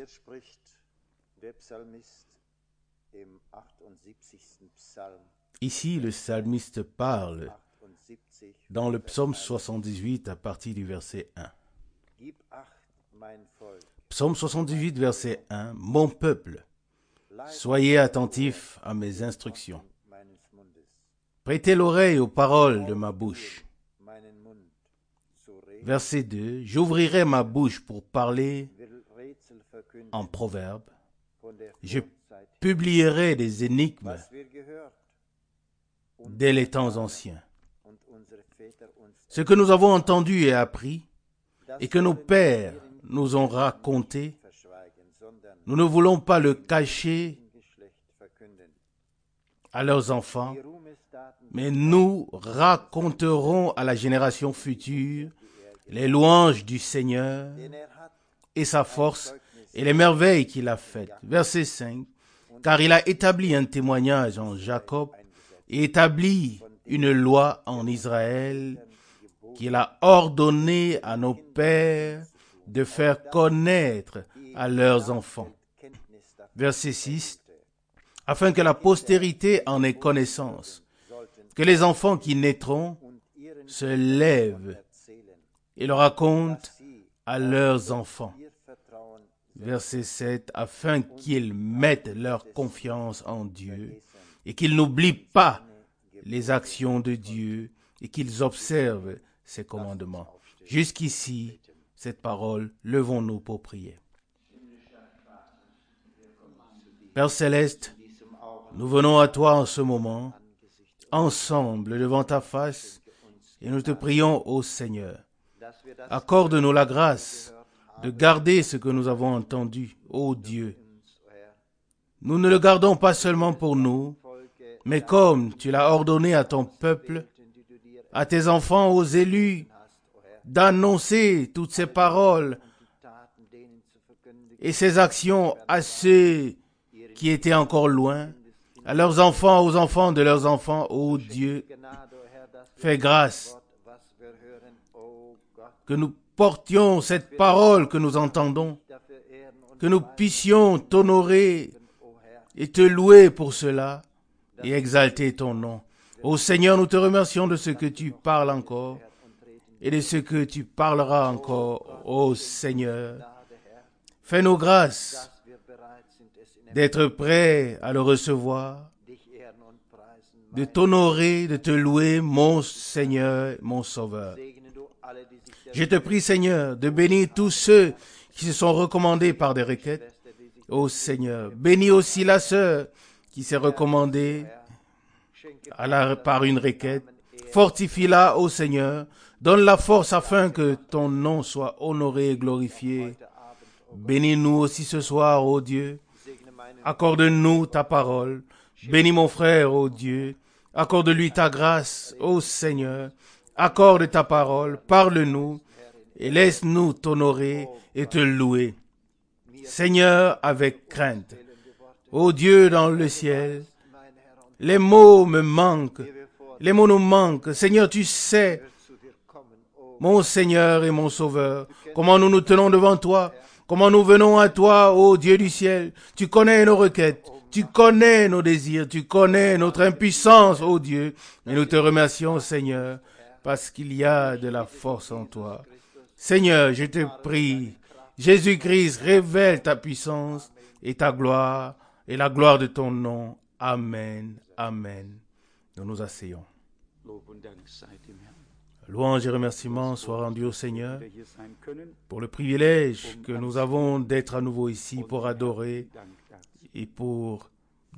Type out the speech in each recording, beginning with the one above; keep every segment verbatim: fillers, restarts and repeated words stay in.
Hier spricht der Psalmist im achtundsiebzigsten Psalm. Ici, le psalmiste parle achtundsiebzig, dans le psaume soixante-dix-huit à partir du verset un. Gib acht, mein Volk, Psaume soixante-dix-huit, verset un. Mon peuple, soyez attentifs à mes instructions. meines Mundes, Prêtez l'oreille aux paroles de ma bouche. meinen Mund zu reden, Verset deux. J'ouvrirai ma bouche pour parler will Rätsel verkünden en proverbe. von der Je Vorzeit, publierai des énigmes was wir gehört dès les temps anciens. und unsere Väter uns, Ce que nous avons entendu et appris, das et que nos wollen pères wir ihren nous ont raconté, verschweigen, sondern nous ne voulons pas le cacher im Geschlecht verkünden. à leurs enfants, Die Ruhmesdaten mais nous raconterons à la génération future les louanges du Seigneur den er hat, et sa force et les merveilles qu'il a faites. Verset cinq. Car il a établi un témoignage en Jacob et établi une loi en Israël qu'il a ordonné à nos pères de faire connaître à leurs enfants. Kenntnis davon Verset six. Afin que la postérité en ait connaissance, que les enfants qui naîtront und ihren se lèvent erzählen, et le racontent sie à leurs enfants. ihr Vertrauen Verset sept. Afin qu'ils mettent leur confiance en Dieu et qu'ils n'oublient pas les actions de Dieu et qu'ils observent ses commandements. Jusqu'ici, cette parole, levons-nous pour prier. Père Céleste, nous venons à toi en ce moment, ensemble devant ta face, et nous te prions, ô Seigneur, dass wir das accorde-nous la grâce de garder ce que nous avons entendu, ô Dieu. uns, o Herr, Nous ne le gardons pas seulement pour nous, Folge mais comme tu l'as ordonné à ton peuple, die du dir à tes enfants, aux élus, hast, o Herr, d'annoncer toutes ces paroles die Taten denen zu verkündigen, et ces actions à ceux qui étaient encore loin, à leurs enfants, aux enfants de leurs enfants, ô Dieu. Gnade, o Herr, dass wir Fais grâce Wort, was wir hören, o Gott, que nous portions cette parole que nous entendons, dafür ehren und que nous puissions t'honorer o Herr, et te louer pour cela et exalter ton nom. Ô Seigneur, nous te remercions de ce que tu parles encore et de ce que tu parleras encore, ô Seigneur. Gnade, Herr, Fais-nous grâce dass wir bereit sind, es in d'être prêts à le recevoir, dich ehren und preisen. de t'honorer, de te louer, mon Seigneur, mon Sauveur. Segne du alle, die sich der Je te prie, Seigneur, de bénir tous ceux qui se sont recommandés par des requêtes. Schwester, die sich Ô Seigneur, bénis aussi la sœur qui s'est recommandée schenke à la, par une requête. Fortifie-la, ô Seigneur. Donne la force afin que ton nom soit honoré et glorifié. heute Abend, o Bénis-nous aussi ce soir, ô Dieu. segne meinen Accorde-nous ta parole. Bénis mon frère, ô Dieu. Accorde-lui ta grâce, ô Seigneur. Accorde ta parole. Parle-nous et laisse-nous t'honorer et te louer. Seigneur, avec crainte. Ô Dieu dans le ciel, mein Herr und les mots me manquent. wir vor Les mots nous manquent. Seigneur, tu sais, zu dir kommen, o mon Seigneur et mon Sauveur, comment nous nous tenons devant toi, comment nous venons à toi, ô Dieu du ciel. Tu connais nos requêtes, tu connais nos désirs, tu connais notre impuissance, ô Dieu. Et nous te remercions, Seigneur, parce qu'il y a de la force en toi. Seigneur, je te prie, Jésus-Christ, révèle ta puissance et ta gloire et la gloire de ton nom. Amen, amen. Nous nous asseyons. Lob und Dank sei dem Herrn, Louange et remerciements soient rendus au Seigneur der hier sein können. pour le privilège que nous avons d'être à nouveau ici pour adorer Dank dazu. et pour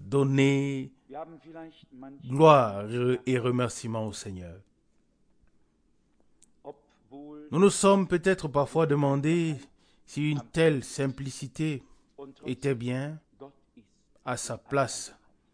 donner Wir haben vielleicht manchmal, gloire et remerciements au Seigneur. obwohl Nous nous sommes peut-être parfois demandé si une telle simplicité und était bien Gott ist, à sa place.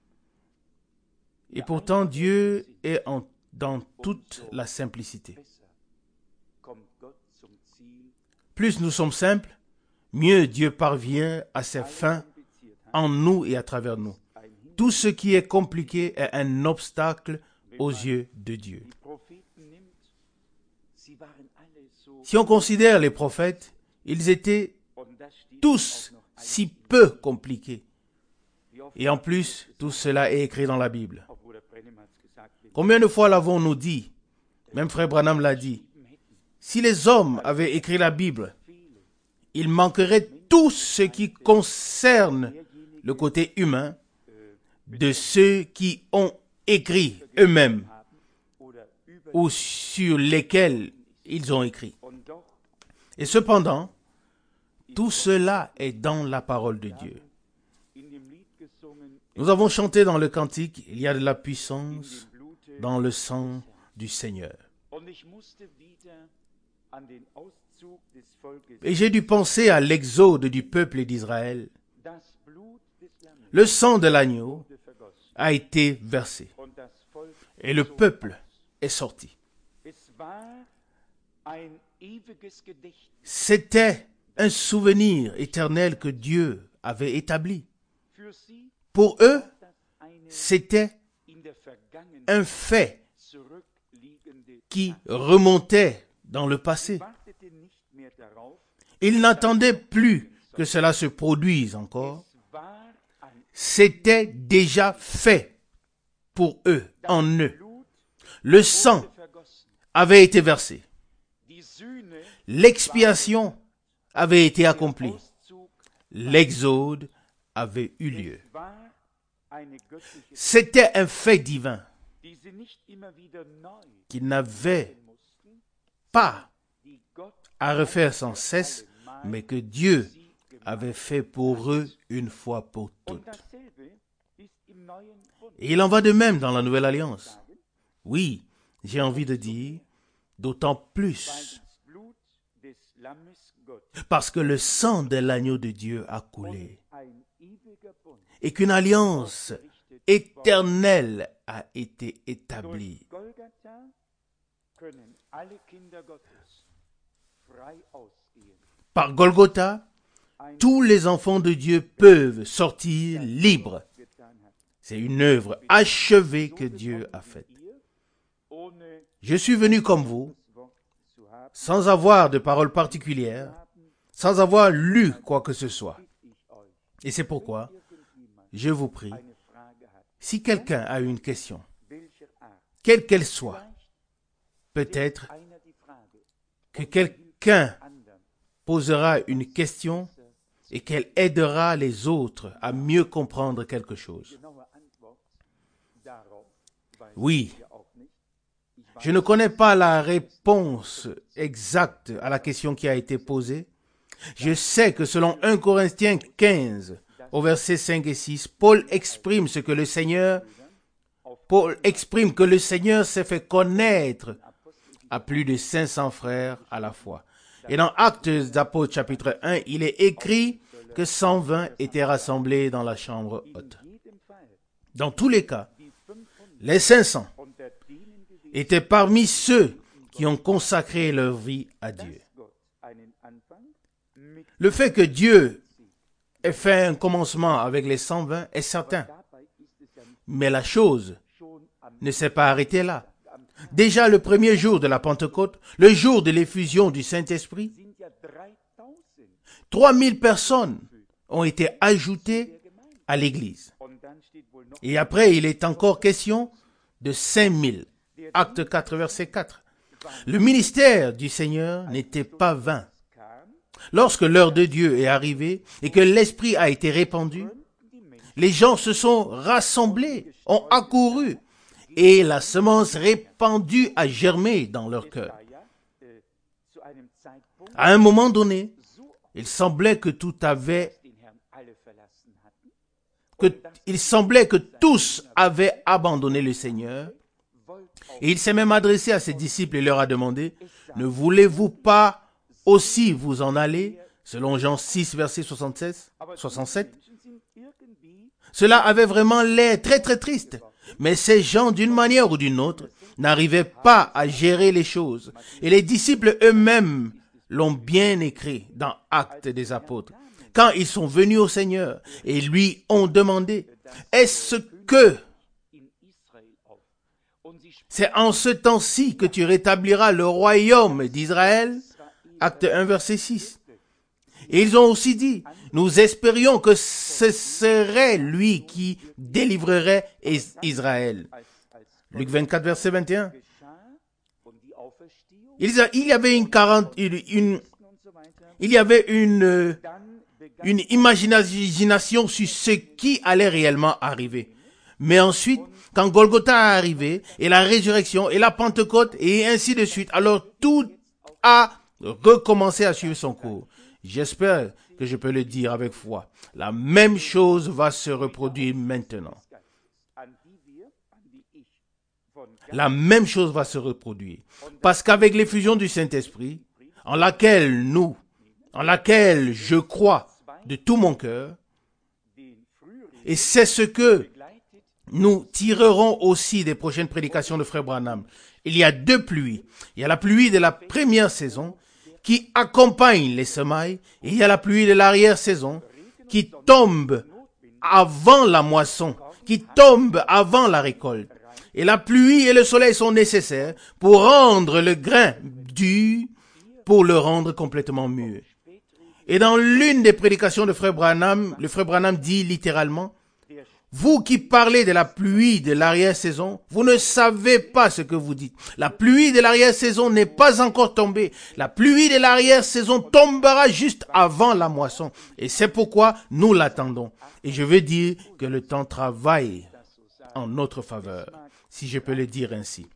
Et pourtant Dieu est en- dans toute la simplicité. besser kommt Gott zum Ziel, Plus nous sommes simples, mieux Dieu parvient à ses fins Kompliziertheit, en nous et à travers nous. ein Hin- Tout ce qui est compliqué est un obstacle aux yeux de Dieu. die Propheten nimmt, sie waren alle so, Si on considère les prophètes, ils étaient und das steht tous auch noch si peu compliqué. Et en plus, tout cela est écrit dans la Bible. Combien de fois l'avons-nous dit? Même Frère Branham l'a dit. Si les hommes avaient écrit la Bible, il manquerait tout ce qui concerne le côté humain de ceux qui ont écrit eux-mêmes ou sur lesquels ils ont écrit. Et cependant, tout cela est dans la parole de Dieu. Nous avons chanté dans le cantique, il y a de la puissance dans le sang du Seigneur. Et j'ai dû penser à l'exode du peuple d'Israël. Le sang de l'agneau a été versé et le peuple est sorti. C'était un souvenir éternel que Dieu avait établi. Pour eux, c'était un fait qui remontait dans le passé. Ils n'attendaient plus que cela se produise encore. C'était déjà fait pour eux, en eux. Le sang avait été versé. L'expiation avait été accomplie. L'exode avait eu lieu. C'était un fait divin qu'ils n'avaient pas à refaire sans cesse, mais que Dieu avait fait pour eux une fois pour toutes. Et il en va de même dans la Nouvelle Alliance. Oui, j'ai envie de dire, d'autant plus, parce que le sang de l'agneau de Dieu a coulé, et qu'une alliance éternelle a été établie. Par Golgotha, tous les enfants de Dieu peuvent sortir libres. C'est une œuvre achevée que Dieu a faite. Je suis venu comme vous, sans avoir de parole particulière, sans avoir lu quoi que ce soit. Et c'est pourquoi, je vous prie, si quelqu'un a une question, quelle qu'elle soit, peut-être que quelqu'un posera une question et qu'elle aidera les autres à mieux comprendre quelque chose. Oui, je ne connais pas la réponse exacte à la question qui a été posée. Je sais que selon premier Corinthiens quinze, au verset cinq et six, Paul exprime ce que le Seigneur, Paul exprime que le Seigneur s'est fait connaître à plus de cinq cents frères à la fois. Et dans Actes des Apôtres chapitre un, il est écrit que cent vingt étaient rassemblés dans la chambre haute. Dans tous les cas, les cinq cents étaient parmi ceux qui ont consacré leur vie à Dieu. Le fait que Dieu ait fait un commencement avec les cent vingt est certain. Mais la chose ne s'est pas arrêtée là. Déjà le premier jour de la Pentecôte, le jour de l'effusion du Saint-Esprit, trois mille personnes ont été ajoutées à l'Église. Et après, il est encore question de cinq mille. Acte quatre, verset quatre. Le ministère du Seigneur n'était pas vain. Lorsque l'heure de Dieu est arrivée et que l'Esprit a été répandu, les gens se sont rassemblés, ont accouru, et la semence répandue a germé dans leur cœur. À un moment donné, il semblait que tout avait, que, il semblait que tous avaient abandonné le Seigneur. Et il s'est même adressé à ses disciples et leur a demandé, « Ne voulez-vous pas aussi vous en aller ?» Selon Jean six, verset soixante-seize, soixante-sept. Cela avait vraiment l'air très très triste. Mais ces gens, d'une manière ou d'une autre, n'arrivaient pas à gérer les choses. Et les disciples eux-mêmes l'ont bien écrit dans Actes des Apôtres. Quand ils sont venus au Seigneur et lui ont demandé, « Est-ce que c'est en ce temps-ci que tu rétabliras le royaume d'Israël ?» Acte un, verset six. Et ils ont aussi dit, nous espérions que ce serait lui qui délivrerait Is- Israël. Luc vingt-quatre, verset vingt et un. Il y a- il y avait une quarante, une, une- il y avait une, euh, une imagination sur ce qui allait réellement arriver. Mais ensuite, quand Golgotha est arrivé, et la résurrection, et la Pentecôte, et ainsi de suite, alors tout a recommencé à suivre son cours. J'espère que je peux le dire avec foi. La même chose va se reproduire maintenant. La même chose va se reproduire. Parce qu'avec l'effusion du Saint-Esprit, en laquelle nous, en laquelle je crois de tout mon cœur, et c'est ce que nous tirerons aussi des prochaines prédications de Frère Branham. Il y a deux pluies. Il y a la pluie de la première saison qui accompagne les semailles, et il y a la pluie de l'arrière-saison qui tombe avant la moisson, qui tombe avant la récolte. Et la pluie et le soleil sont nécessaires pour rendre le grain dur, pour le rendre complètement mûr. Et dans l'une des prédications de Frère Branham, le Frère Branham dit littéralement, vous qui parlez de la pluie de l'arrière-saison, vous ne savez pas ce que vous dites. La pluie de l'arrière-saison n'est pas encore tombée. La pluie de l'arrière-saison tombera juste avant la moisson. Et c'est pourquoi nous l'attendons. Et je veux dire que le temps travaille en notre faveur, si je peux le dire ainsi.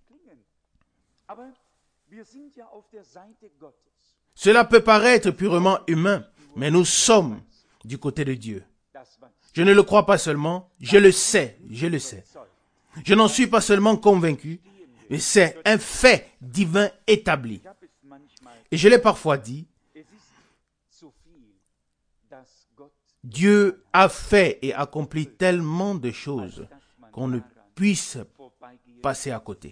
Cela peut paraître purement humain, mais nous sommes du côté de Dieu. Je ne le crois pas seulement, je le sais, je le sais. Je n'en suis pas seulement convaincu, mais c'est un fait divin établi. Et je l'ai parfois dit, Dieu a fait et accompli tellement de choses qu'on ne puisse passer à côté.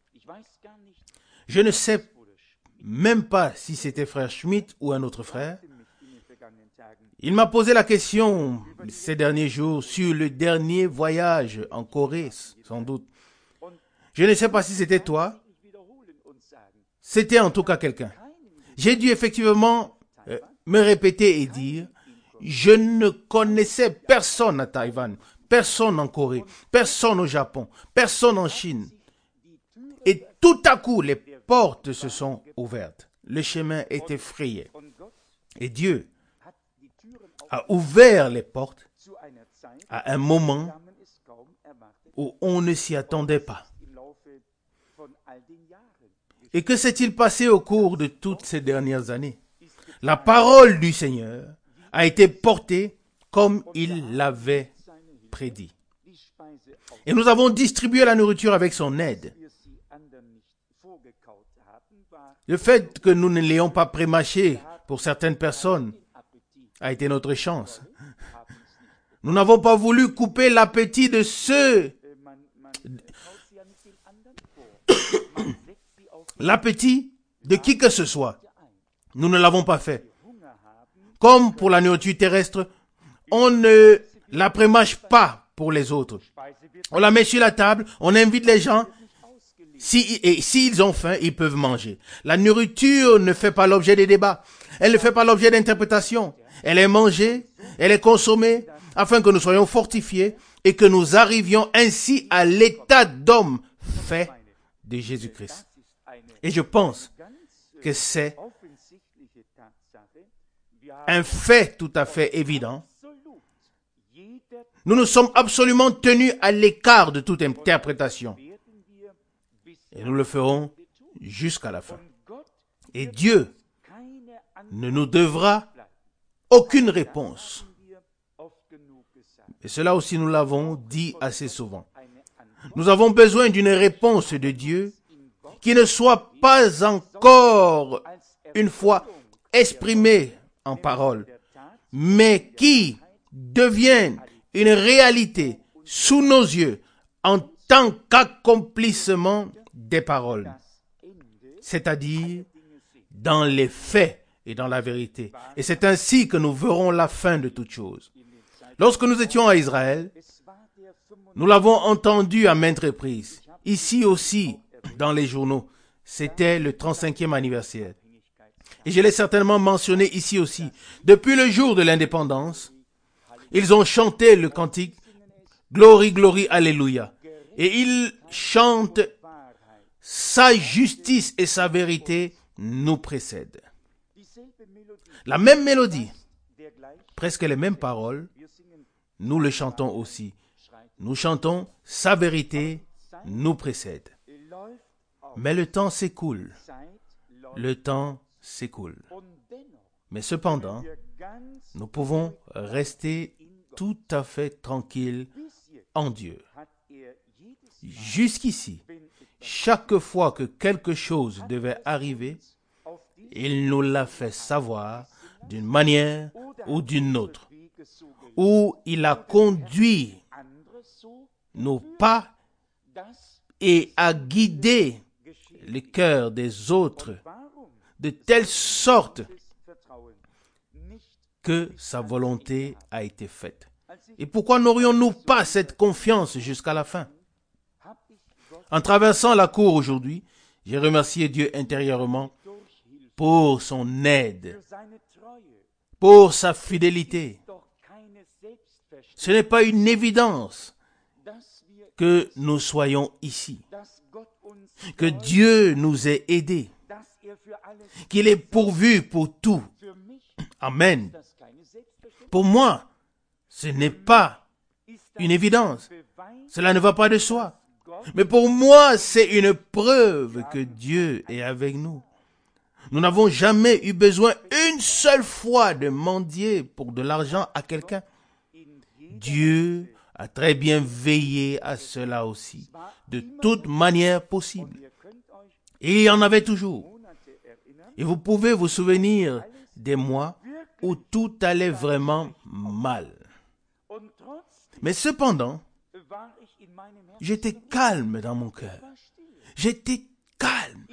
Je ne sais même pas si c'était frère Schmidt ou un autre frère. Il m'a posé la question ces derniers jours sur le dernier voyage en Corée, sans doute. Je ne sais pas si c'était toi. C'était en tout cas quelqu'un. J'ai dû effectivement euh, me répéter et dire, je ne connaissais personne à Taïwan, personne en Corée, personne au Japon, personne en Chine. Et tout à coup, les portes se sont ouvertes. Le chemin était frayé. Et Dieu a ouvert les portes à un moment où on ne s'y attendait pas. Et que s'est-il passé au cours de toutes ces dernières années? La parole du Seigneur a été portée comme il l'avait prédit. Et nous avons distribué la nourriture avec son aide. Le fait que nous ne l'ayons pas prémâché pour certaines personnes a été notre chance. Nous n'avons pas voulu couper l'appétit de ceux, l'appétit de qui que ce soit. Nous ne l'avons pas fait. Comme pour la nourriture terrestre, on ne la prémâche pas pour les autres. On la met sur la table, on invite les gens. Si, et s'ils ont faim, ils peuvent manger. La nourriture ne fait pas l'objet des débats. Elle ne fait pas l'objet d'interprétation. Elle est mangée, elle est consommée, afin que nous soyons fortifiés et que nous arrivions ainsi à l'état d'homme fait de Jésus-Christ. Et je pense que c'est un fait tout à fait évident. Nous nous sommes absolument tenus à l'écart de toute interprétation. Et nous le ferons jusqu'à la fin. Et Dieu ne nous devra aucune réponse. Et cela aussi nous l'avons dit assez souvent. Nous avons besoin d'une réponse de Dieu qui ne soit pas encore une fois exprimée en parole, mais qui devienne une réalité sous nos yeux en tant qu'accomplissement des paroles, c'est-à-dire dans les faits et dans la vérité. Et c'est ainsi que nous verrons la fin de toutes choses. Lorsque nous étions à Israël, nous l'avons entendu à maintes reprises. Ici aussi, dans les journaux, c'était le trente-cinquième anniversaire. Et je l'ai certainement mentionné ici aussi. Depuis le jour de l'indépendance, ils ont chanté le cantique Glory, Glory, Alléluia. Et ils chantent sa justice et sa vérité nous précèdent. La même mélodie, presque les mêmes paroles, nous le chantons aussi. Nous chantons sa vérité nous précède. Mais le temps s'écoule. Le temps s'écoule. Mais cependant, nous pouvons rester tout à fait tranquilles en Dieu. Jusqu'ici, chaque fois que quelque chose devait arriver, il nous l'a fait savoir d'une manière ou d'une autre, où il a conduit nos pas et a guidé le cœur des autres de telle sorte que sa volonté a été faite. Et pourquoi n'aurions-nous pas cette confiance jusqu'à la fin? En traversant la cour aujourd'hui, j'ai remercié Dieu intérieurement pour son aide, pour sa fidélité. Ce n'est pas une évidence que nous soyons ici, que Dieu nous ait aidés, qu'il est pourvu pour tout. Amen. Pour moi, ce n'est pas une évidence. Cela ne va pas de soi. Mais pour moi, c'est une preuve que Dieu est avec nous. Nous n'avons jamais eu besoin une seule fois de mendier pour de l'argent à quelqu'un. Dieu a très bien veillé à cela aussi, de toute manière possible. Et il y en avait toujours. Et vous pouvez vous souvenir des mois où tout allait vraiment mal. Mais cependant, j'étais calme dans mon cœur. J'étais calme.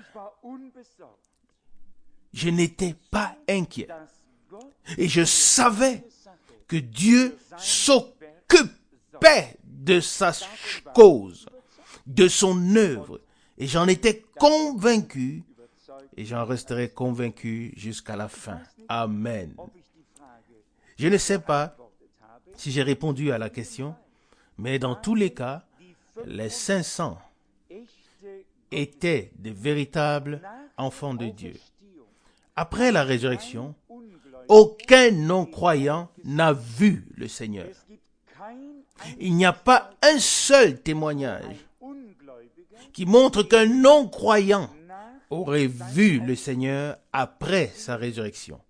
Je n'étais pas inquiet. Et je savais que Dieu s'occupait de sa cause, de son œuvre. Et j'en étais convaincu. Et j'en resterai convaincu jusqu'à la fin. Amen. Je ne sais pas si j'ai répondu à la question, mais dans tous les cas, les cinq cents étaient de véritables enfants de Dieu. Après la résurrection, aucun non-croyant n'a vu le Seigneur. Il n'y a pas un seul témoignage qui montre qu'un non-croyant aurait vu le Seigneur après sa résurrection.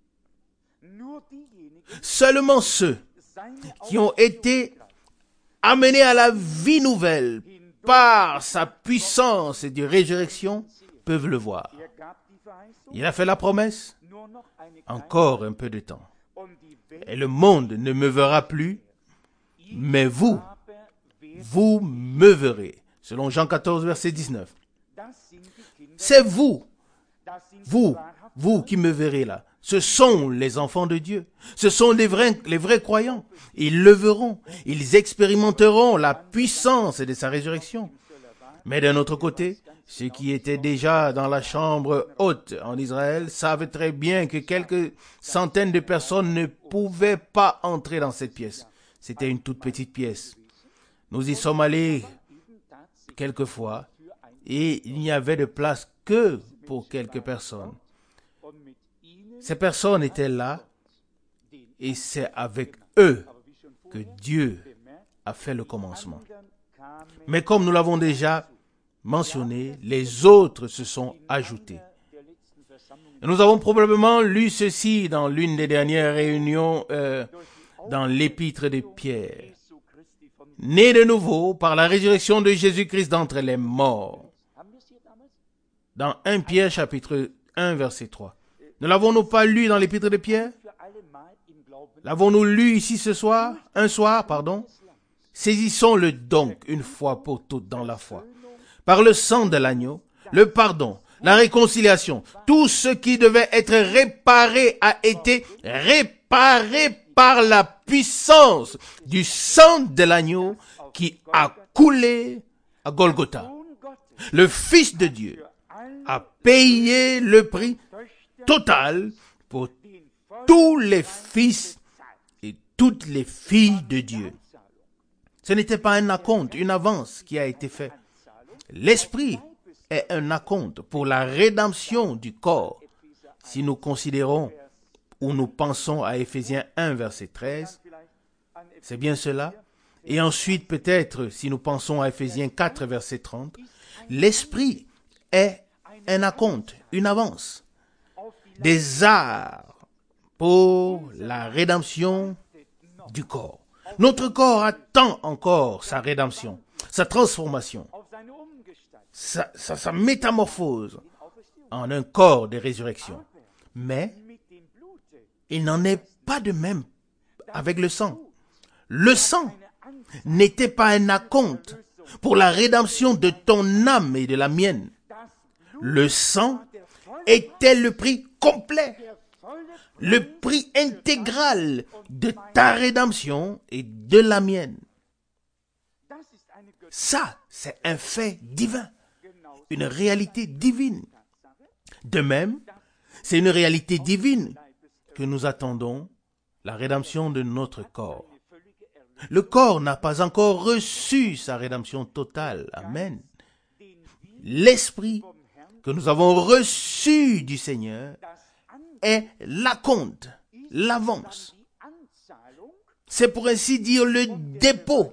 Seulement ceux qui ont été amenés à la vie nouvelle par sa puissance et de résurrection peuvent le voir. Il a fait la promesse, encore un peu de temps. Et le monde ne me verra plus, mais vous, vous me verrez. Selon Jean quatorze, verset dix-neuf. C'est vous, vous, vous qui me verrez là. Ce sont les enfants de Dieu. Ce sont les vrais, les vrais croyants. Ils le verront. Ils expérimenteront la puissance de sa résurrection. Mais d'un autre côté, ceux qui étaient déjà dans la chambre haute en Israël savent très bien que quelques centaines de personnes ne pouvaient pas entrer dans cette pièce. C'était une toute petite pièce. Nous y sommes allés quelques fois et il n'y avait de place que pour quelques personnes. Ces personnes étaient là et c'est avec eux que Dieu a fait le commencement. Mais comme nous l'avons déjà mentionné, les autres se sont ajoutés. Et nous avons probablement lu ceci dans l'une des dernières réunions euh, dans l'épître de Pierre. Né de nouveau par la résurrection de Jésus-Christ d'entre les morts. Dans premier Pierre chapitre un verset trois. Ne l'avons-nous pas lu dans l'épître de Pierre? L'avons-nous lu ici ce soir? Un soir, pardon. Saisissons-le donc une fois pour toutes dans la foi. Par le sang de l'agneau, le pardon, la réconciliation, tout ce qui devait être réparé a été réparé par la puissance du sang de l'agneau qui a coulé à Golgotha. Le Fils de Dieu a payé le prix total pour tous les fils et toutes les filles de Dieu. Ce n'était pas un acompte, une avance qui a été faite. L'Esprit est un acompte pour la rédemption du corps. Si nous considérons ou nous pensons à Éphésiens un, verset treize, c'est bien cela. Et ensuite, peut-être, si nous pensons à Éphésiens quatre, verset trente, l'Esprit est un acompte, une avance, des arts pour la rédemption du corps. Notre corps attend encore sa rédemption, sa transformation, sa, sa, sa métamorphose en un corps de résurrection. Mais il n'en est pas de même avec le sang. Le sang n'était pas un acompte pour la rédemption de ton âme et de la mienne. Le sang était le prix complet, le prix intégral de ta rédemption et de la mienne. Ça, c'est un fait divin, une réalité divine. De même, c'est une réalité divine que nous attendons, la rédemption de notre corps. Le corps n'a pas encore reçu sa rédemption totale. Amen. L'Esprit que nous avons reçu du Seigneur est l'acompte, l'avance. C'est pour ainsi dire le dépôt,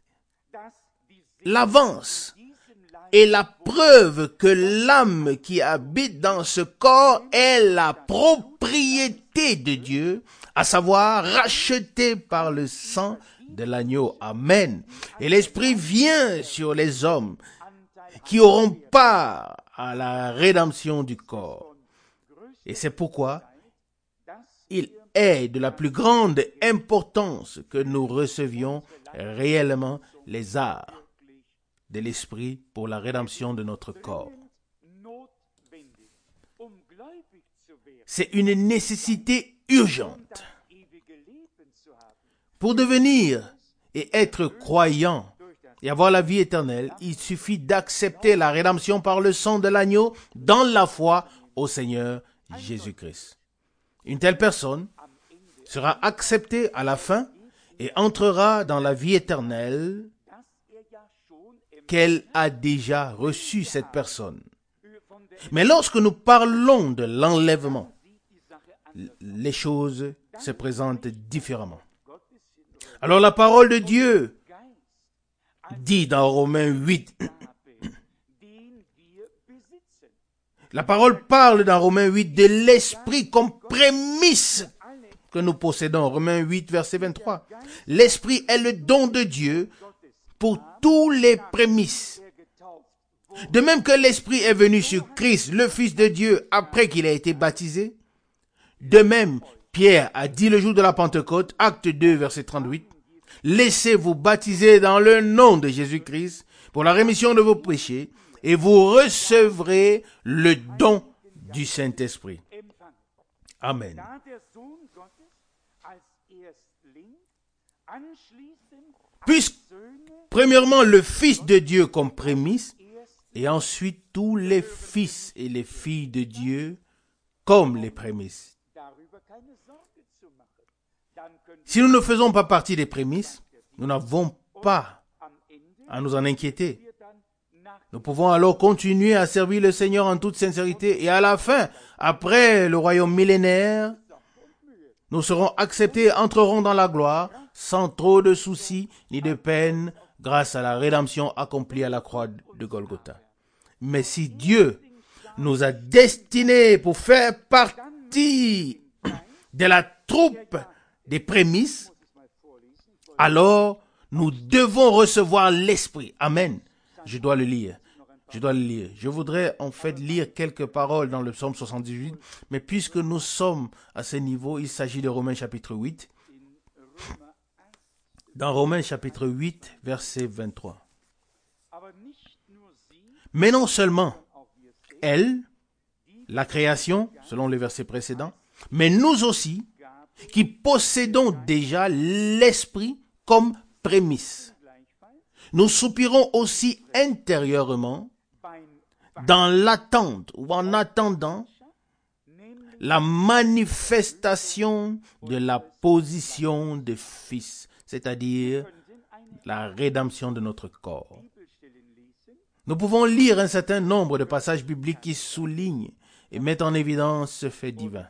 l'avance et la preuve que l'âme qui habite dans ce corps est la propriété de Dieu, à savoir rachetée par le sang de l'agneau. Amen. Et l'Esprit vient sur les hommes qui auront part à la rédemption du corps. Et c'est pourquoi il est de la plus grande importance que nous recevions réellement les arts de l'Esprit pour la rédemption de notre corps. C'est une nécessité urgente. Pour devenir et être croyant et avoir la vie éternelle, il suffit d'accepter la rédemption par le sang de l'agneau dans la foi au Seigneur Jésus-Christ. Une telle personne sera acceptée à la fin et entrera dans la vie éternelle qu'elle a déjà reçu, cette personne. Mais lorsque nous parlons de l'enlèvement, les choses se présentent différemment. Alors la parole de Dieu dit dans Romains huit, la parole parle dans Romains huit de l'Esprit comme prémisse que nous possédons. Romains huit, verset vingt-trois. L'Esprit est le don de Dieu pour tous les prémices. De même que l'Esprit est venu sur Christ, le Fils de Dieu, après qu'il a été baptisé, de même, Pierre a dit le jour de la Pentecôte, acte deux, verset trente-huit, « Laissez-vous baptiser dans le nom de Jésus-Christ pour la rémission de vos péchés, et vous recevrez le don du Saint-Esprit. » Amen. Puisque, premièrement, le Fils de Dieu comme prémisse, et ensuite tous les fils et les filles de Dieu comme les prémices. Si nous ne faisons pas partie des prémices, nous n'avons pas à nous en inquiéter. Nous pouvons alors continuer à servir le Seigneur en toute sincérité et à la fin, après le royaume millénaire, nous serons acceptés et entrerons dans la gloire sans trop de soucis ni de peine grâce à la rédemption accomplie à la croix de Golgotha. Mais si Dieu nous a destinés pour faire partie de la troupe des prémices, alors nous devons recevoir l'Esprit. Amen. Je dois le lire. Je dois le lire. Je voudrais en fait lire quelques paroles dans le psaume soixante-dix-huit, mais puisque nous sommes à ce niveau, il s'agit de Romains chapitre huit. Dans Romains chapitre huit, verset vingt-trois. Mais non seulement elle, la création, selon les versets précédents, mais nous aussi, qui possédons déjà l'Esprit comme prémisse. Nous soupirons aussi intérieurement dans l'attente ou en attendant la manifestation de la position de fils, c'est-à-dire la rédemption de notre corps. Nous pouvons lire un certain nombre de passages bibliques qui soulignent et mettent en évidence ce fait divin.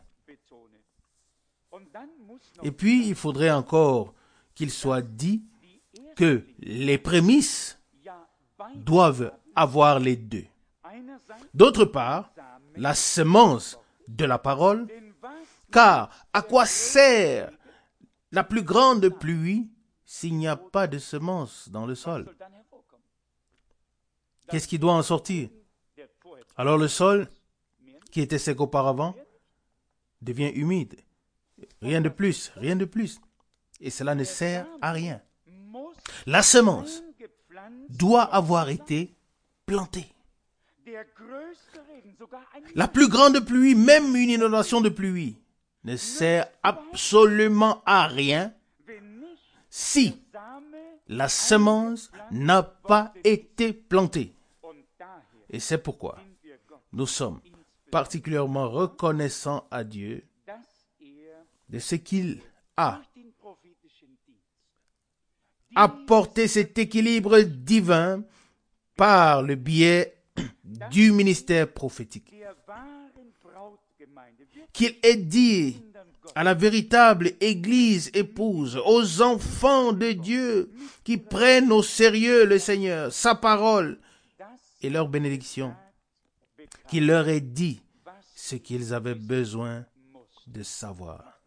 Et puis, il faudrait encore qu'il soit dit que les prémices doivent avoir les deux. D'autre part, la semence de la parole, car à quoi sert la plus grande pluie s'il n'y a pas de semence dans le sol? Qu'est-ce qui doit en sortir? Alors le sol, qui était sec auparavant, devient humide. Rien de plus, rien de plus. Et cela ne sert à rien. La semence doit avoir été plantée. La plus grande pluie, même une inondation de pluie, ne sert absolument à rien si la semence n'a pas été plantée. Et c'est pourquoi nous sommes particulièrement reconnaissants à Dieu de ce qu'il a apporté cet équilibre divin par le biais du ministère prophétique. Qu'il ait dit à la véritable Église épouse, aux enfants de Dieu qui prennent au sérieux le Seigneur, sa parole et leur bénédiction, qu'il leur ait dit ce qu'ils avaient besoin de savoir.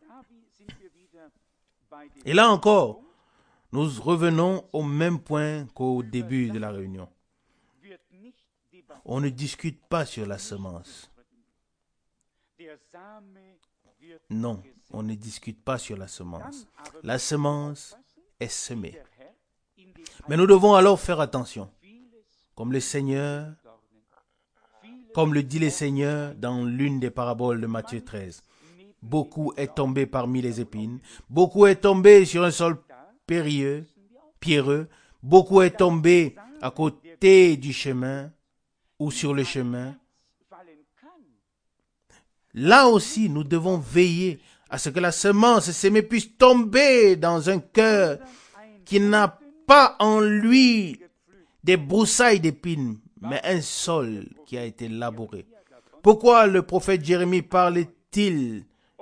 Et là encore, nous revenons au même point qu'au début de la réunion. On ne discute pas sur la semence. Non, on ne discute pas sur la semence. La semence est semée. Mais nous devons alors faire attention. Comme le Seigneur, comme le dit le Seigneur dans l'une des paraboles de Matthieu treize. Beaucoup est tombé parmi les épines, beaucoup est tombé sur un sol périlleux, pierreux, beaucoup est tombé à côté du chemin ou sur le chemin. Là aussi, nous devons veiller à ce que la semence sémée puisse tomber dans un cœur qui n'a pas en lui des broussailles d'épines, mais un sol qui a été labouré. Pourquoi le prophète Jérémie parle-t-il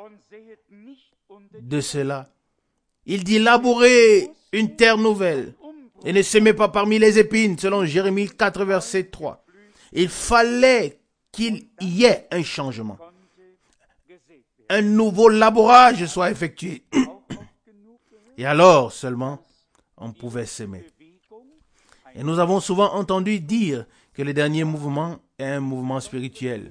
de cela? Il dit labourer une terre nouvelle et ne s'aimer pas parmi les épines, selon Jérémie quatre, verset trois. Il fallait qu'il y ait un changement. Un nouveau labourage soit effectué. Et alors seulement, on pouvait s'aimer. Et nous avons souvent entendu dire que le dernier mouvement est un mouvement spirituel.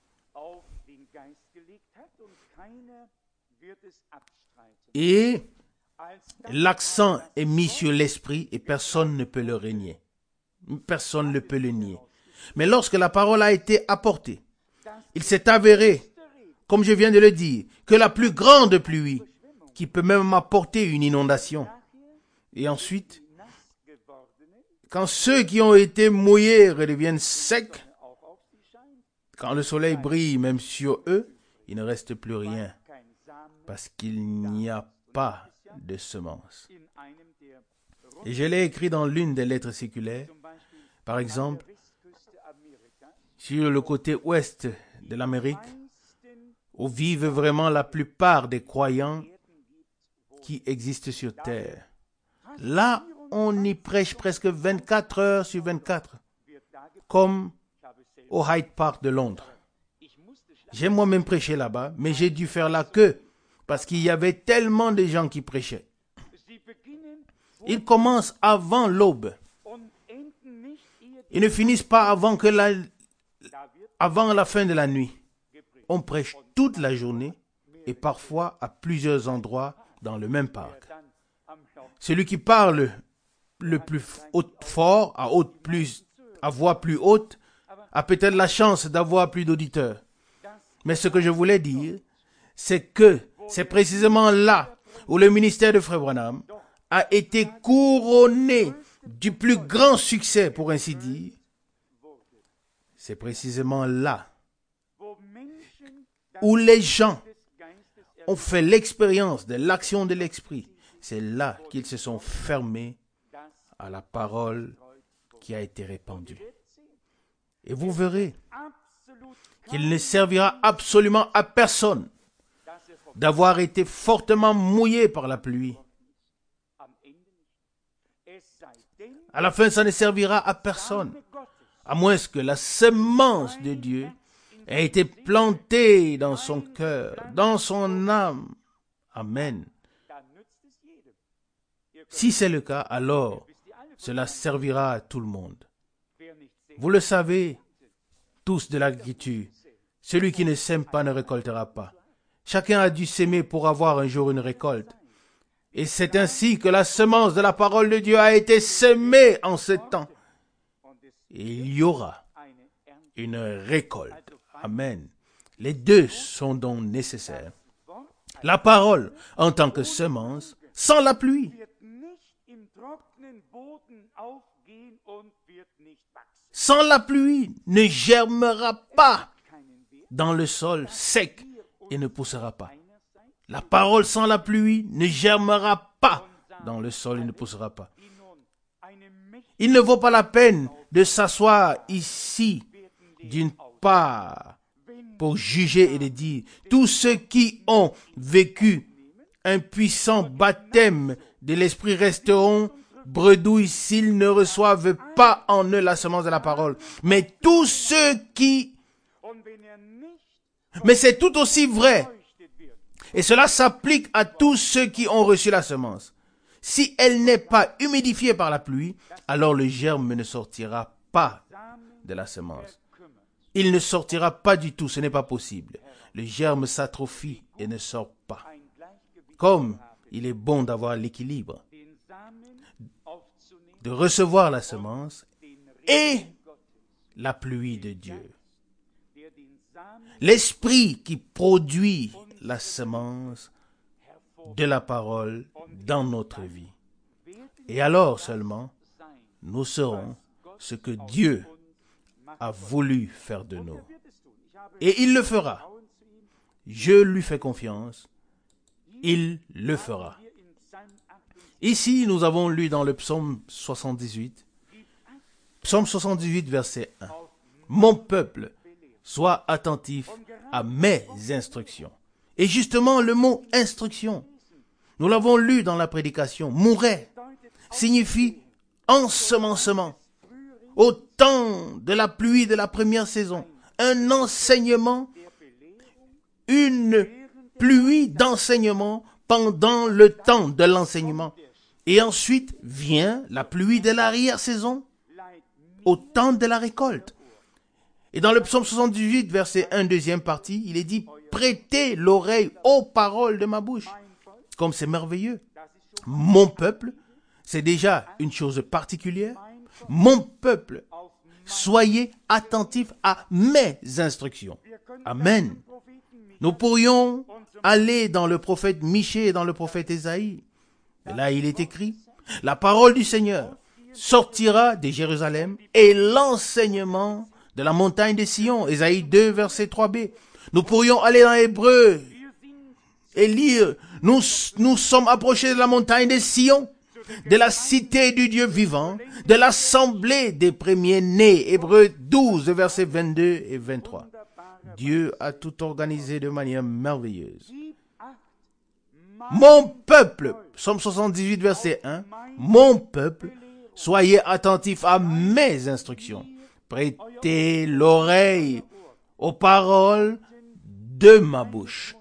Et l'accent est mis sur l'esprit et personne ne peut le renier. Personne ne peut le nier. Mais lorsque la parole a été apportée, il s'est avéré, comme je viens de le dire, que la plus grande pluie, qui peut même apporter une inondation. Et ensuite, quand ceux qui ont été mouillés redeviennent secs, quand le soleil brille même sur eux, il ne reste plus rien, parce qu'il n'y a pas de semence. Et je l'ai écrit dans l'une des lettres séculaires, par exemple, sur le côté ouest de l'Amérique, où vivent vraiment la plupart des croyants qui existent sur terre. Là, on y prêche presque vingt-quatre heures sur vingt-quatre, comme au Hyde Park de Londres. J'ai moi-même prêché là-bas, mais j'ai dû faire la queue, parce qu'il y avait tellement de gens qui prêchaient. Ils commencent avant l'aube. Ils ne finissent pas avant, que la, avant la fin de la nuit. On prêche toute la journée et parfois à plusieurs endroits dans le même parc. Celui qui parle le plus haut, fort, à, haute, plus, à voix plus haute, a peut-être la chance d'avoir plus d'auditeurs. Mais ce que je voulais dire, c'est que c'est précisément là où le ministère de Frère Branham a été couronné du plus grand succès, pour ainsi dire. C'est précisément là où les gens ont fait l'expérience de l'action de l'Esprit, c'est là qu'ils se sont fermés à la parole qui a été répandue. Et vous verrez qu'il ne servira absolument à personne d'avoir été fortement mouillé par la pluie. À la fin, ça ne servira à personne, à moins que la semence de Dieu ait été plantée dans son cœur, dans son âme. Amen. Si c'est le cas, alors cela servira à tout le monde. Vous le savez tous de l'agriculture. Celui qui ne sème pas ne récoltera pas. Chacun a dû s'aimer pour avoir un jour une récolte. Et c'est ainsi que la semence de la parole de Dieu a été semée en ce temps. Et il y aura une récolte. Amen. Les deux sont donc nécessaires. La parole en tant que semence, sans la pluie. Sans la pluie, ne germera pas dans le sol sec et ne poussera pas. La parole sans la pluie ne germera pas dans le sol et ne poussera pas. Il ne vaut pas la peine de s'asseoir ici d'une part pour juger et de dire tous ceux qui ont vécu un puissant baptême de l'esprit resteront bredouilles s'ils ne reçoivent pas en eux la semence de la parole. Mais tous ceux qui... Mais c'est tout aussi vrai. Et cela s'applique à tous ceux qui ont reçu la semence. Si elle n'est pas humidifiée par la pluie, alors le germe ne sortira pas de la semence. Il ne sortira pas du tout, ce n'est pas possible. Le germe s'atrophie et ne sort pas. Comme il est bon d'avoir l'équilibre, de recevoir la semence et la pluie de Dieu. L'esprit qui produit la semence de la parole dans notre vie. Et alors seulement, nous serons ce que Dieu a voulu faire de nous. Et il le fera. Je lui fais confiance. Il le fera. Ici, nous avons lu dans le psaume soixante-dix-huit, psaume soixante-dix-huit, verset un. Mon peuple, sois attentif à mes instructions. Et justement, le mot instruction, nous l'avons lu dans la prédication, mourait, signifie ensemencement. Au temps de la pluie de la première saison, un enseignement, une pluie d'enseignement pendant le temps de l'enseignement. Et ensuite vient la pluie de l'arrière-saison, au temps de la récolte. Et dans le psaume soixante-dix-huit, verset un, deuxième partie, il est dit « Prêtez l'oreille aux paroles de ma bouche ». Comme c'est merveilleux. Mon peuple, c'est déjà une chose particulière. Mon peuple, soyez attentifs à mes instructions. Amen. Nous pourrions aller dans le prophète Michée et dans le prophète Ésaïe. Et là, il est écrit, la parole du Seigneur sortira de Jérusalem et l'enseignement de la montagne de Sion. Ésaïe deux, verset trois b. Nous pourrions aller dans Hébreu et lire, nous, nous sommes approchés de la montagne de Sion, de la cité du Dieu vivant, de l'assemblée des premiers-nés. Hébreu douze, versets vingt-deux et vingt-trois. Dieu a tout organisé de manière merveilleuse. Mon peuple, psaume soixante-dix-huit, verset un, mon peuple, soyez attentifs à mes instructions. Prêtez l'oreille aux paroles de ma bouche.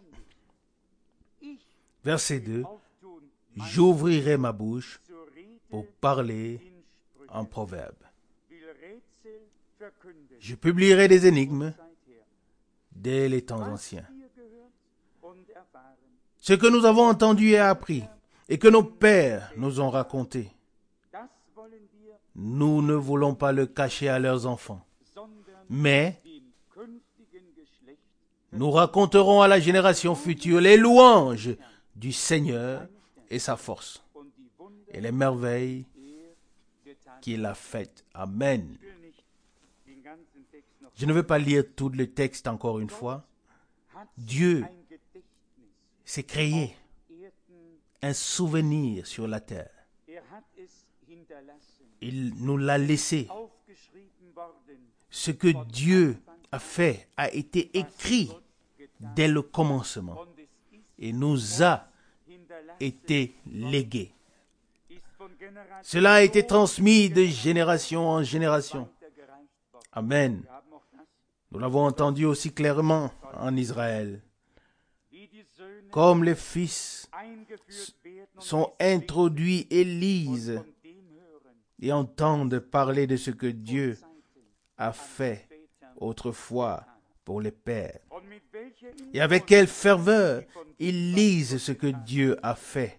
Verset deux, j'ouvrirai ma bouche pour parler en proverbe. Je publierai des énigmes dès les temps anciens. Ce que nous avons entendu et appris, et que nos pères nous ont raconté, nous ne voulons pas le cacher à leurs enfants, mais nous raconterons à la génération future les louanges du Seigneur et sa force, et les merveilles qu'il a faites. Amen. Je ne vais pas lire tout le texte encore une fois. Dieu ein Gedächtnis s'est créé Erden, un souvenir sur la terre. er hat es hinterlassen, Il nous l'a laissé. aufgeschrieben worden, Ce que Dieu a fait a été écrit dès le commencement und es ist et nous a hinterlassen, été légué. ist von Generation Cela a été transmis de génération en génération. weitergereicht worden. Amen. Wir haben auch das, Nous l'avons entendu aussi clairement en Israël. wie die Söhne Comme les fils eingeführt werden und sont lesen introduits et lisent von dem hören, et entendent parler de ce que Dieu Zeiten a fait später. autrefois pour les pères. Und mit welcher Et avec quelle ferveur ils lisent ce que Dieu a fait.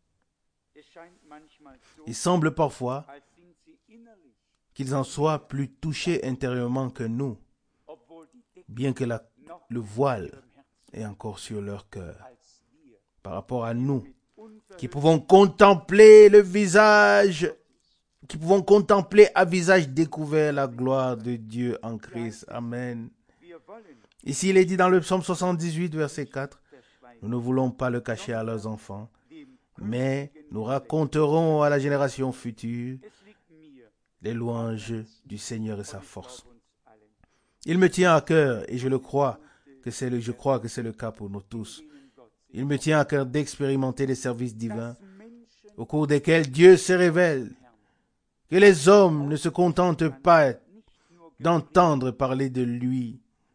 Es scheint manchmal so, Il semble parfois als sind sie innerlich, qu'ils en soient plus touchés intérieurement que nous, obwohl die Decke bien que la- noch le in voile ihrem Herzen est encore sur leur cœur, als wir par rapport à nous, mit qui unverhülltem pouvons contempler le visage, qui pouvons contempler à visage découvert la gloire de Dieu en Christ. Amen. wir wollen Ici, il est dit dans le psaume soixante-dix-huit, verset quatre, verschweigen, nous ne voulons pas le cacher à leurs enfants, dem mais nous raconterons à la génération future es liegt mir les louanges du Seigneur et sa force. und uns allen. Il me tient à cœur, et je le crois, que c'est le, je crois que c'est le cas pour nous tous. Denen Gott sich Il me tient à cœur d'expérimenter les services divins dass Menschen au cours desquels Dieu se révèle, que les hommes ne se contentent pas nicht nur d'entendre parler de lui,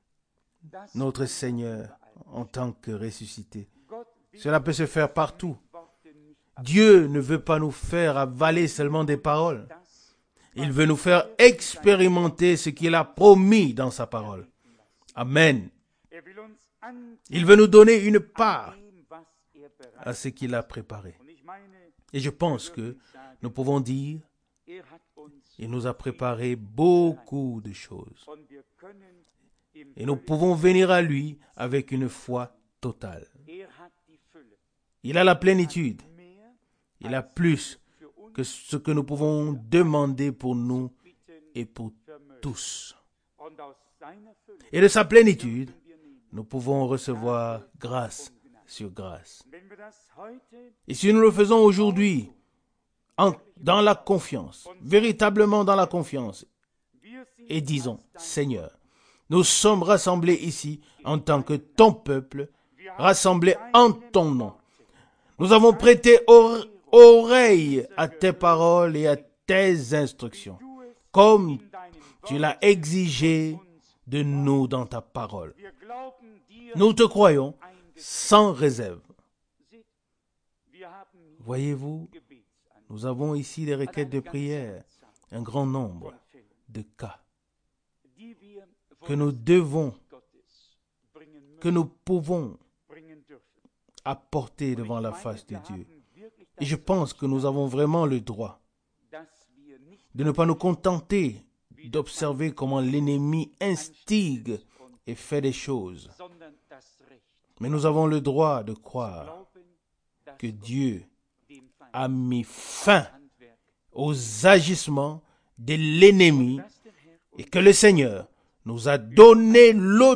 das notre Seigneur, en tant que ressuscité. Gott will Cela peut se faire partout. Worte nicht Dieu ne veut pas nous faire avaler seulement des paroles. das Il veut nous faire expérimenter ce qu'il a promis dans sa parole. Amen. er will uns an Il veut nous donner une part dem, was er bereit à ce qu'il a préparé. und ich meine, Et je pense que nous pouvons dire, er hat uns il nous a préparé beaucoup de choses. und wir können im Et nous pouvons venir à lui avec une foi totale. er hat die Fülle Il a la plénitude. mehr Il a plus für uns que ce que nous pouvons demander pour nous bitten et pour vermögen tous. und aus seiner Fülle Et de sa plénitude, können wir nehmen. nous pouvons recevoir grâce sur grâce. Wenn wir das heute Et si nous le faisons aujourd'hui, en- dans la confiance, véritablement dans la confiance, wir sind et disons, Seigneur, nous sommes rassemblés ici en tant que ton peuple, rassemblés en ton nom. Nous avons prêté or- oreille à tes paroles et à tes instructions, du es comme in deinem tu Wort l'as exigé de nous dans ta parole. wir glauben dir Nous te croyons eingesetzt. sans réserve. Seht, wir haben hier Voyez-vous, Gebetsanliegen, nous avons ici des requêtes de eine ganze prière, Anzahl un grand nombre von Fällen, de cas die wir que vor nous das devons, Gottes bringen que müssen, nous pouvons bringen dürfen. apporter Und devant ich la meine, face de wir Dieu. haben wirklich Et je das pense que nous avons vraiment le droit dass wir nicht de ne pas nous contenter d'observer comment l'ennemi instigue et fait des choses, sondern das Recht mais nous avons le droit de croire glauben, dass que Gott Dieu dem Feind a mis fin Handwerk, aux agissements de l'ennemi dass der Herr et que le Seigneur nous a donné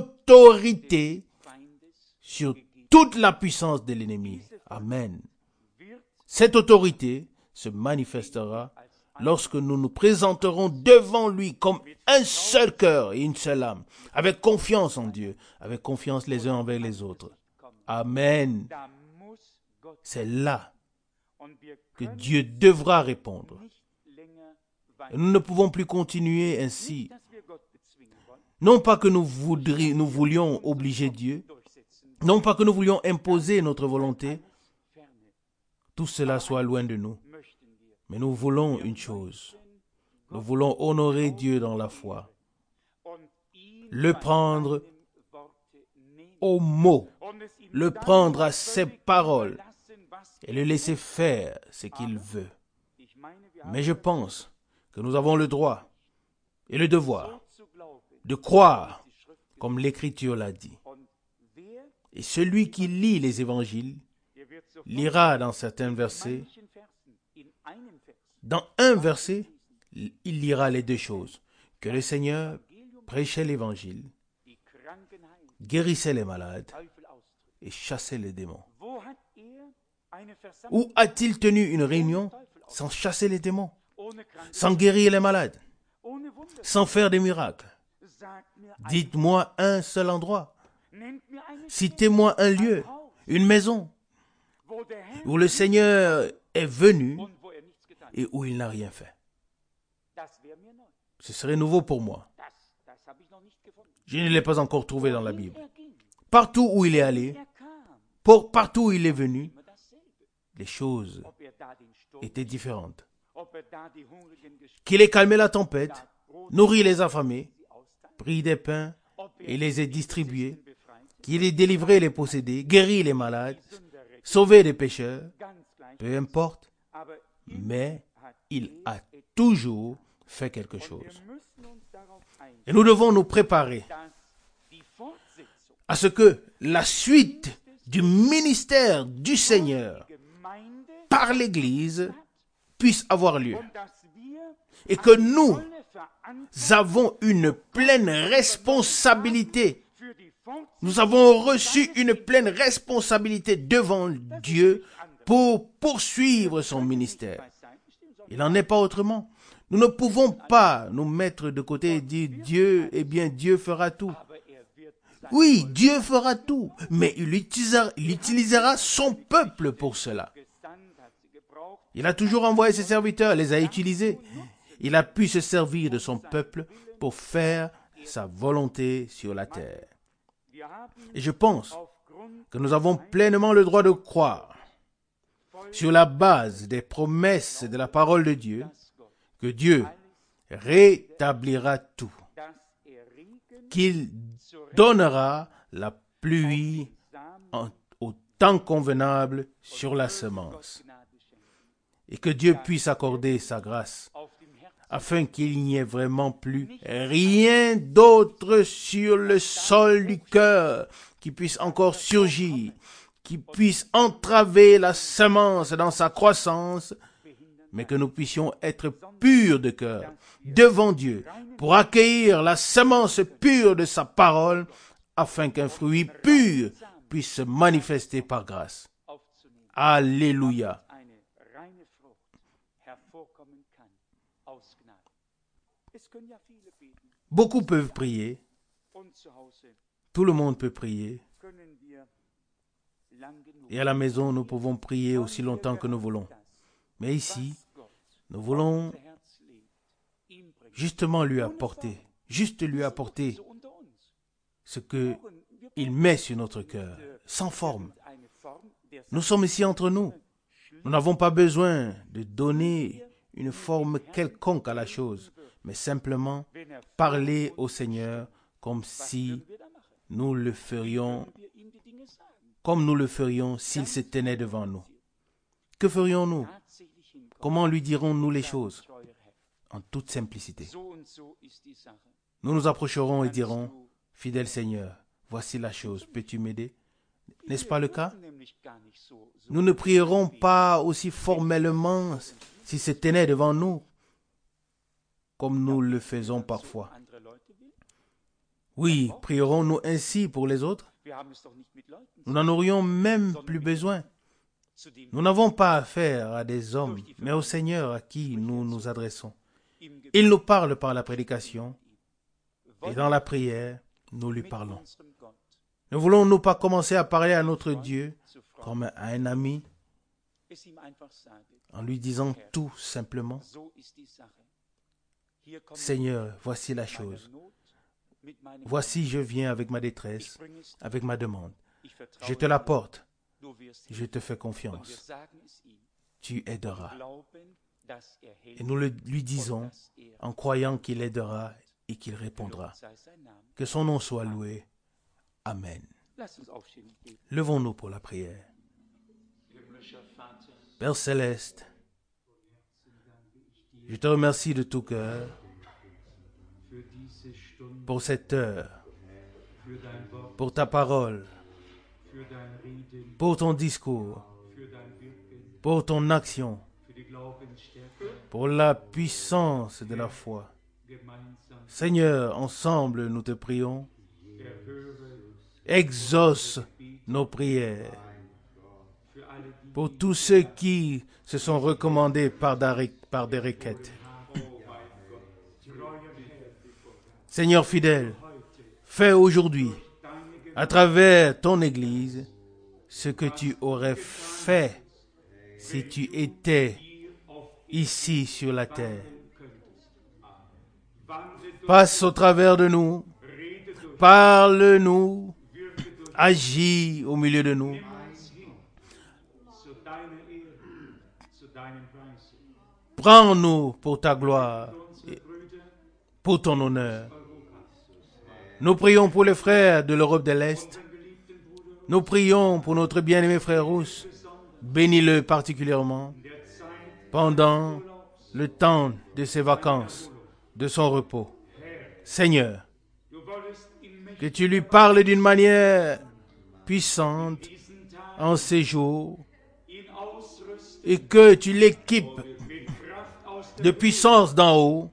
l'autorité Feindes sur toute la puissance de l'ennemi. Amen. wird Cette autorité se manifestera lorsque nous nous présenterons devant lui comme un seul cœur et une seule âme, avec confiance en Dieu, avec confiance les uns envers les autres. Amen. da muss Gott C'est là und wir que können Dieu devra répondre. nicht länger Et weiter. nous ne pouvons plus continuer ainsi. Dass wir Gott bezwingen wollen, Non pas que nous, voudrions, nous voulions obliger Dieu, durchsetzen, non pas que nous voulions imposer notre volonté, ferne tout cela soit loin de nous. möchten wir. Mais nous voulons une chose. Nous voulons honorer Dieu dans la foi, Und ihn le bei prendre seinem Worte nehmen. au mot, Und es ihm le dann prendre à völlig ses paroles überlassen, was et le laisser faire ce qu'il veut. ich meine, wir Mais haben je pense que nous avons le droit et le devoir so zu glauben, de croire die Schrift comme l'Écriture l'a dit. und wer, Et celui qui lit les évangiles der wird sofort lira dans certains in versets, manchen Versen, in einem Vers, dans un verset, il lira les deux choses. Que le Seigneur prêchait l'évangile, die Kranken heilen, guérissait les malades Teufel austrieb. et chassait les démons. Wo hat er eine Versammlung Où a-t-il tenu une réunion sans chasser les démons, ohne Krankheit, sans guérir les malades, ohne Wunder? sans faire des miracles? Sagt mir ein, Dites-moi un seul endroit. nennt mir eine Citez-moi un lieu, une maison, wo der Herr où le Seigneur est venu und wo er nichts getan hat. et où il n'a rien fait. Das wäre mir neu. Ce serait nouveau pour moi. Das, das habe ich noch nicht gefunden. Je ne l'ai pas encore trouvé dans la Wohin Bible. er ging, Partout où il est allé, er kam, pour, partout où il est venu, immer dasselbe. les choses Ob er da den Sturm, étaient différentes. ob er da die Hungrigen gestillt, Qu'il ait calmé la tempête, Brot nourri les affamés, sie austeilt, pris des pains ob er et les ait die distribués, Besessenen befreit, qu'il ait délivré les possédés, guéri les malades, die Sünder rettet, sauvé les pécheurs, ganz gleich. peu importe, Aber mais hat il er a toujours fait quelque Und wir chose. müssen uns darauf einstellen, Et nous devons nous préparer dass die Fortsetzung à ce que la suite du ministère du Seigneur der Gemeinde par l'Église puisse avoir lieu. und dass wir Et que nous volle Verantwortung avons une pleine responsabilité. für die Fortsetzung Nous avons reçu une pleine responsabilité devant Dieu pour poursuivre son ministère. sein bestimmt, sondern Il n'en est pas autrement. Nous ne pouvons pas nous mettre de côté et dire Dieu, eh bien Dieu fera tout. aber er wird sein Oui, Dieu fera tout, mais il utilisera, il utilisera son peuple pour cela. gesandt, hat sie gebraucht, Il a toujours envoyé ses serviteurs, les a utilisés. Il a pu se servir de son peuple pour faire sa volonté sur la terre. wir haben Et je pense aufgrund que nous avons pleinement le droit de croire, sur la base des promesses de la parole de Dieu, dass Gott que Dieu rétablira tout, dass er Regen qu'il donnera la pluie Samen en- au temps convenable sur la semence, Gnade schenkt et que Dieu puisse accorder sa grâce, auf dem Herzen afin qu'il n'y ait vraiment plus rien d'autre sur le sol du cœur qui puisse encore surgir, qui puisse entraver la semence dans sa croissance, mais que nous puissions être purs de cœur devant Dieu pour accueillir la semence pure de sa parole, afin qu'un fruit pur puisse se manifester par grâce. aufzunehmen, Alléluia. eine reine Frucht hervorkommen kann aus Gnade. Es können ja viele beten Beaucoup peuvent prier, und zu Hause tout le monde peut prier, können wir lang genug. et à la maison nous pouvons prier aussi longtemps que nous voulons. Mais ici, Was Gott nous voulons unser Herz legt, ihm bringen. justement lui apporter, juste lui apporter So unter uns. ce que Wir il met sur notre cœur, sans forme. brauchen eine Form der Nous sommes ici entre nous. Nous n'avons pas besoin de donner une forme quelconque à la chose, mais simplement wenn er parler au Seigneur comme si würden wir da machen? nous le ferions, Wir ihm die Dinge sagen. comme nous le ferions s'il se tenait devant nous. Que ferions-nous? Tatsächlich hinkommen. Comment lui dirons-nous les choses? Treuer Herr. En toute simplicité. So und so ist die Sache. Nous nous approcherons et dirons, fidèle Seigneur, voici la chose, peux-tu m'aider? N'est-ce pas le cas? Nämlich gar nicht so, so Nous ne prierons pas aussi formellement s'il se tenait devant nous, comme nous le faisons parfois. andere Leute will. Oui, prierons-nous ainsi pour les autres? Wir haben es doch nicht mit Leuten Nous n'en aurions même plus besoin. zu dem Nous n'avons pas affaire à des hommes, mais au Seigneur à qui nous nous adressons. ihm Gebet Il nous parle par la prédication, et dans la prière, nous lui mit parlons. unserem Gott Ne voulons-nous pas commencer à parler à notre Dieu zu freuen, comme à un ami, es ihm einfach sagen, en lui disant tout simplement, so ist die Sache. Hier kommt Seigneur, voici la meine chose. Not mit meinem Voici, je viens avec ma Ich détresse, bringe es, avec ma demande. ich vertraue Je te dir, l'apporte, du wirst je te fais und wir confiance. sagen es ihm. Tu aideras. Glauben, dass er Et hält nous le, lui und disons dass er en croyant qu'il aidera et qu'il répondra. gelobt sei sein Name. Que son nom soit loué. Amen. Lass uns aufstehen und beten. Levons-nous pour la prière. Himmlischer Vater, Père céleste, je te remercie de tout cœur für diese Stunde, pour cette heure, für dein Wort, pour ta parole, für dein Reden, pour ton discours, für dein Wirken, pour ton action, für die Glaubensstärke, pour la puissance de la foi. gemeinsam. Seigneur, ensemble nous te prions, Erhöre exauce nos prières. Pour tous ceux qui se sont recommandés par des, par des requêtes. Seigneur fidèle, fais aujourd'hui, à travers ton Église, ce que tu aurais fait si tu étais ici sur la terre. Passe au travers de nous, parle-nous, agis au milieu de nous. Prends-nous pour ta gloire, pour ton honneur. Nous prions pour les frères de l'Europe de l'Est. Nous prions pour notre bien-aimé frère Rousse. Bénis-le particulièrement pendant le temps de ses vacances, de son repos. Seigneur, que tu lui parles d'une manière puissante en ces jours et que tu l'équipes de puissance d'en haut.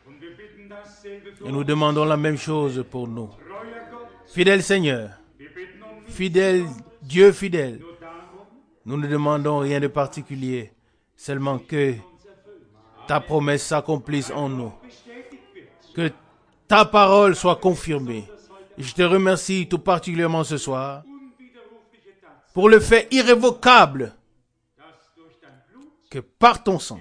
Et nous demandons la même chose pour nous. Fidèle Seigneur, fidèle Dieu fidèle, nous ne demandons rien de particulier, seulement que ta promesse s'accomplisse en nous. Que ta parole soit confirmée. Et je te remercie tout particulièrement ce soir pour le fait irrévocable que par ton sang,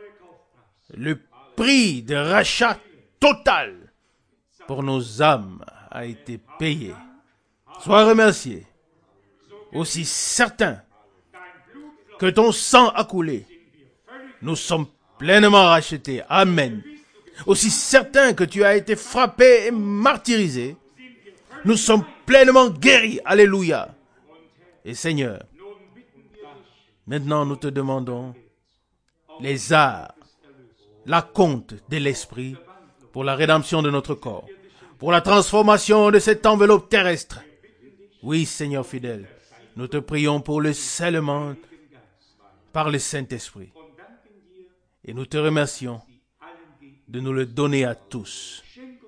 le prix de rachat total pour nos âmes a été payé. Sois remercié. Aussi certain que ton sang a coulé, nous sommes pleinement rachetés. Amen. Aussi certain que tu as été frappé et martyrisé, nous sommes pleinement guéris. Alléluia. Et Seigneur, maintenant nous te demandons les arts, la compte de l'esprit pour la rédemption de notre corps, pour la transformation de cette enveloppe terrestre. Oui, Seigneur fidèle, nous te prions pour le scellement par le Saint-Esprit. Et nous te remercions de nous le donner à tous.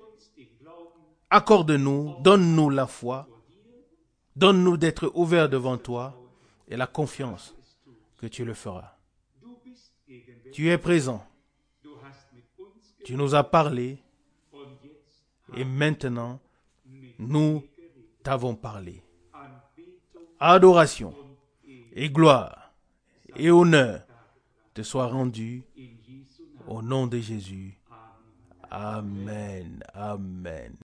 Accorde-nous, donne-nous la foi, donne-nous d'être ouverts devant toi et la confiance que tu le feras. Tu es présent, tu nous as parlé et maintenant nous t'avons parlé. Adoration et gloire et honneur te soient rendus au nom de Jésus. Amen. Amen.